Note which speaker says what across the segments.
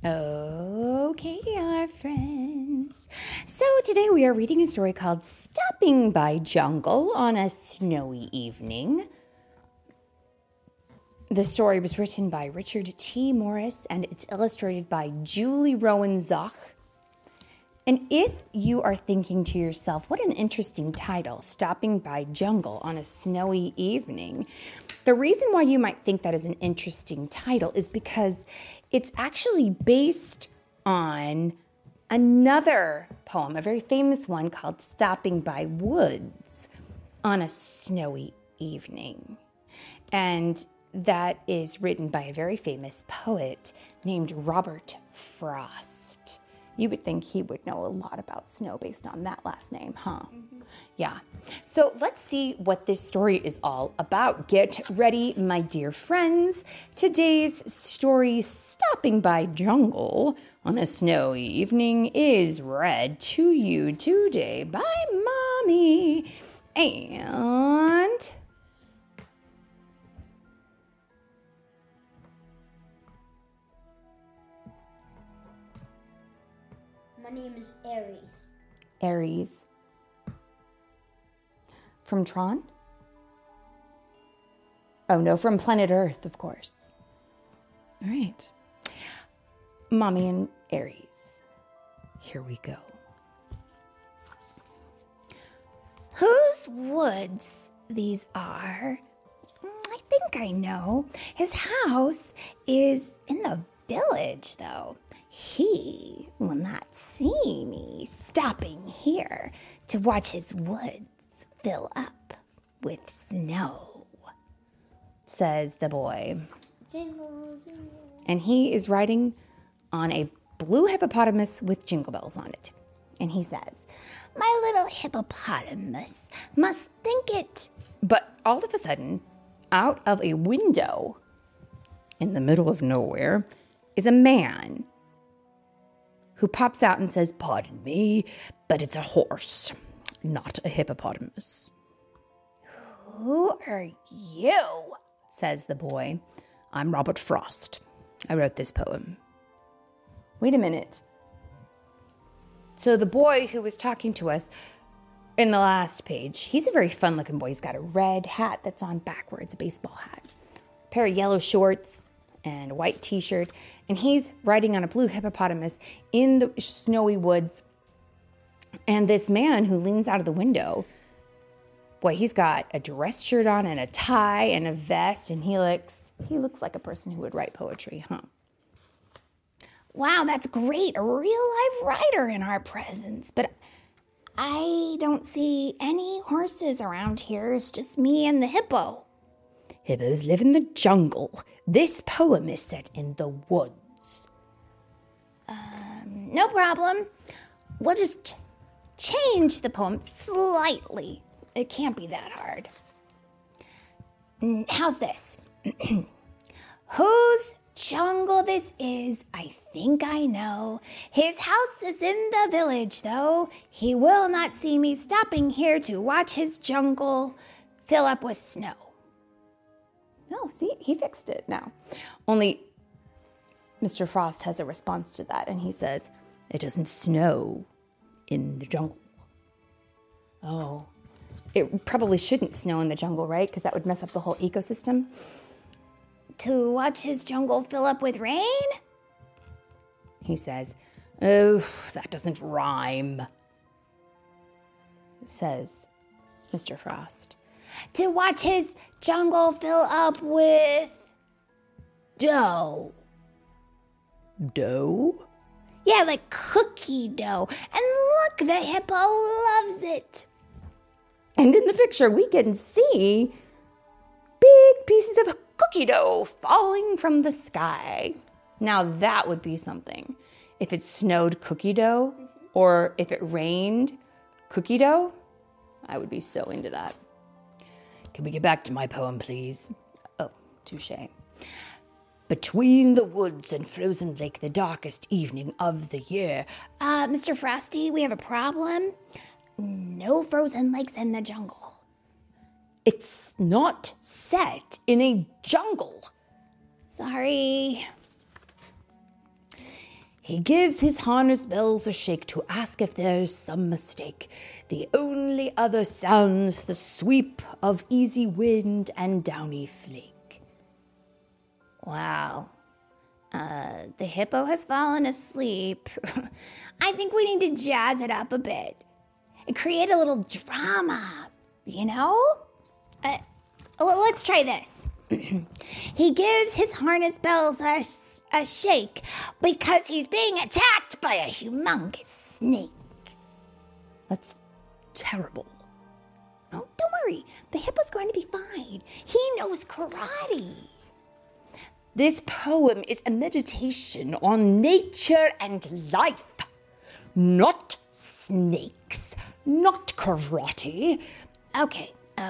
Speaker 1: Okay, our friends. So today we are reading a story called Stopping by Jungle on a Snowy Evening. The story was written by Richard T. Morris and it's illustrated by Julie Rowan Zach. And if you are thinking to yourself, what an interesting title, Stopping by Jungle on a Snowy Evening, the reason why you might think that is an interesting title is because it's actually based on another poem, a very famous one called Stopping by Woods on a Snowy Evening. And that is written by a very famous poet named Robert Frost. You would think he would know a lot about snow based on that last name, huh? Mm-hmm. Yeah. So let's see what this story is all about. Get ready, my dear friends. Today's story, Stopping by Jungle on a Snowy Evening, is read to you today by Mommy. And
Speaker 2: my name is Aries.
Speaker 1: Aries. From Tron? Oh, no, from planet Earth, of course. All right. Mommy and Aries. Here we go. Whose woods these are? I think I know. His house is in the village, though. He will not see me stopping here to watch his woods fill up with snow, says the boy.
Speaker 2: Jingle, jingle.
Speaker 1: And he is riding on a blue hippopotamus with jingle bells on it. And he says, my little hippopotamus must think it. But all of a sudden, out of a window in the middle of nowhere is a man who pops out and says, pardon me, but it's a horse, not a hippopotamus. Who are you? Says the boy. I'm Robert Frost. I wrote this poem. Wait a minute. So the boy who was talking to us in the last page, he's a very fun-looking boy. He's got a red hat that's on backwards, a baseball hat, a pair of yellow shorts, and a white t-shirt, and he's riding on a blue hippopotamus in the snowy woods. And this man who leans out of the window, boy, he's got a dress shirt on and a tie and a vest, and he looks like a person who would write poetry, huh? Wow, that's great, a real live writer in our presence, but I don't see any horses around here. It's just me and the hippo. Hippos live in the jungle. This poem is set in the woods. No problem. We'll just change the poem slightly. It can't be that hard. How's this? Whose jungle this is, I think I know. His house is in the village, though. He will not see me stopping here to watch his jungle fill up with snow. No, see, he fixed it now. Only Mr. Frost has a response to that, and he says, it doesn't snow in the jungle. Oh, it probably shouldn't snow in the jungle, right? Because that would mess up the whole ecosystem. To watch his jungle fill up with rain? He says, oh, that doesn't rhyme, says Mr. Frost. To watch his jungle fill up with dough. Dough? Yeah, like cookie dough. And look, the hippo loves it. And in the picture, we can see big pieces of cookie dough falling from the sky. Now that would be something. If it snowed cookie dough, or if it rained cookie dough, I would be so into that. Can we get back to my poem, please? Oh, touché. Between the woods and frozen lake, the darkest evening of the year. Mr. Frosty, we have a problem. No frozen lakes in the jungle. It's not set in a jungle. Sorry. He gives his harness bells a shake to ask if there's some mistake. The only other sound's the sweep of easy wind and downy flake. Wow. The hippo has fallen asleep. I think we need to jazz it up a bit and create a little drama, you know? Let's try this. He gives his harness bells a shake because he's being attacked by a humongous snake. That's terrible. Oh, don't worry. The hippo's going to be fine. He knows karate. This poem is a meditation on nature and life, not snakes, not karate. Okay.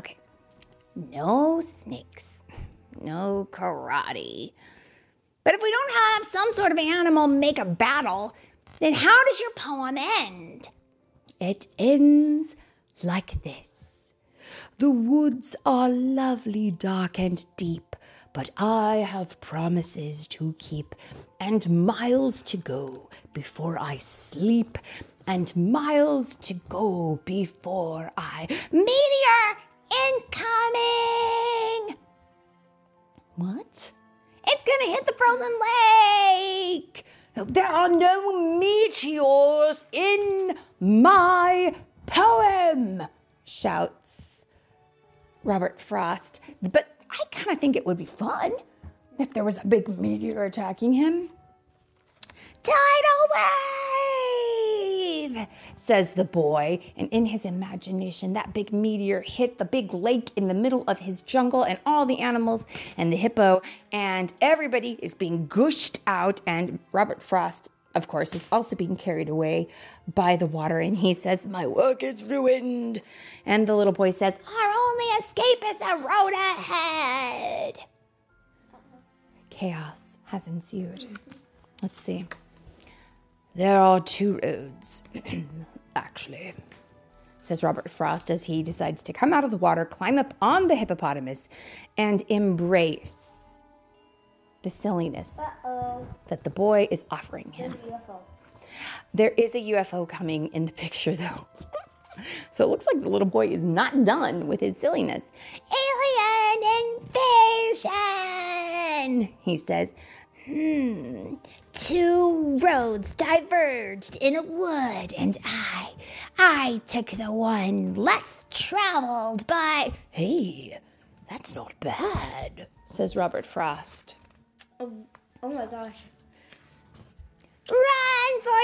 Speaker 1: No snakes, no karate. But if we don't have some sort of animal make a battle, then how does your poem end? It ends like this. The woods are lovely, dark and deep, but I have promises to keep, and miles to go before I sleep, and miles to go before I... Meteor incoming! What? It's gonna hit the frozen lake! There are no meteors in my poem, shouts Robert Frost. But I kind of think it would be fun if there was a big meteor attacking him. Tidal wave, says the boy. And in his imagination, that big meteor hit the big lake in the middle of his jungle, and all the animals and the hippo and everybody is being gushed out. And Robert Frost, of course, is also being carried away by the water. And he says, my work is ruined. And the little boy says, our only escape is the road ahead. Chaos has ensued. Let's see. There are two roads, actually, says Robert Frost as he decides to come out of the water, climb up on the hippopotamus, and embrace the silliness that the boy is offering him. There is a UFO coming in the picture, though. So it looks like the little boy is not done with his silliness. Alien invasion, he says. Two roads diverged in a wood, and I took the one less traveled by... Hey, that's not bad, says Robert Frost.
Speaker 2: Oh my gosh.
Speaker 1: Run for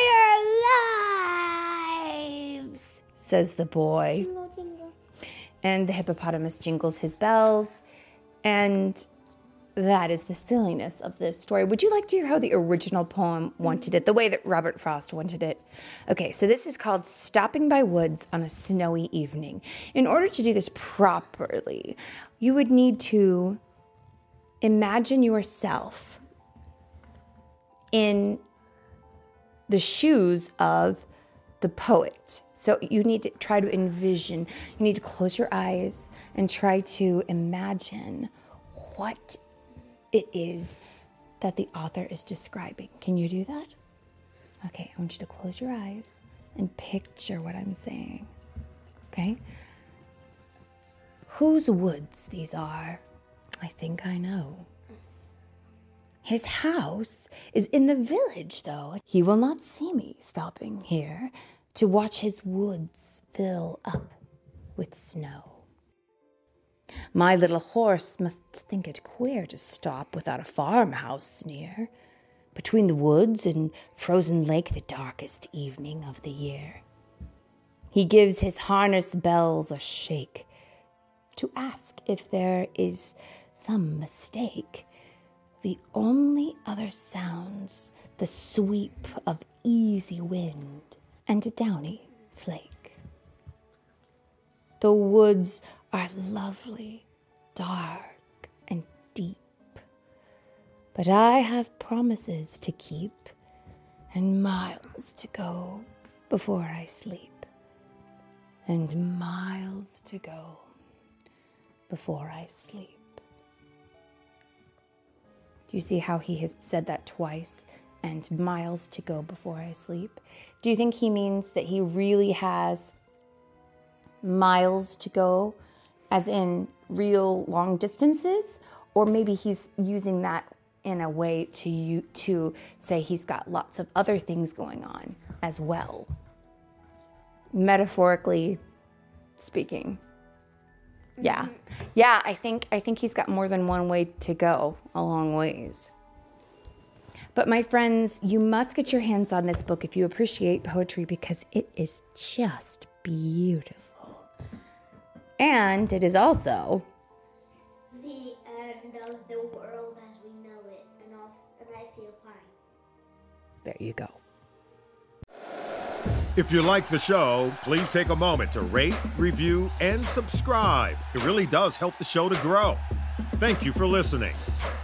Speaker 1: your lives, says the boy. And the hippopotamus jingles his bells, and that is the silliness of this story. Would you like to hear how the original poem wanted it, the way that Robert Frost wanted it? Okay, so this is called Stopping by Woods on a Snowy Evening. In order to do this properly, you would need to imagine yourself in the shoes of the poet. So you need to try to envision, you need to close your eyes and try to imagine what it is that the author is describing. Can you do that? Okay, I want you to close your eyes and picture what I'm saying. Okay? Whose woods these are? I think I know. His house is in the village, though. He will not see me stopping here to watch his woods fill up with snow. My little horse must think it queer to stop without a farmhouse near, between the woods and frozen lake, the darkest evening of the year. He gives his harness bells a shake to ask if there is some mistake. The only other sounds the sweep of easy wind and a downy flake. The woods are lovely, dark, and deep, but I have promises to keep and miles to go before I sleep, and miles to go before I sleep. Do you see how he has said that twice and miles to go before I sleep. Do you think he means that he really has miles to go, as in real long distances? Or maybe he's using that in a way to say he's got lots of other things going on as well, metaphorically speaking. Yeah, I think he's got more than one way to go, a long ways. But my friends, you must get your hands on this book if you appreciate poetry, because it is just beautiful. And it is also
Speaker 2: the end of the world as we know it, and I feel fine.
Speaker 1: There you go.
Speaker 3: If you like the show, please take a moment to rate, review, and subscribe. It really does help the show to grow. Thank you for listening.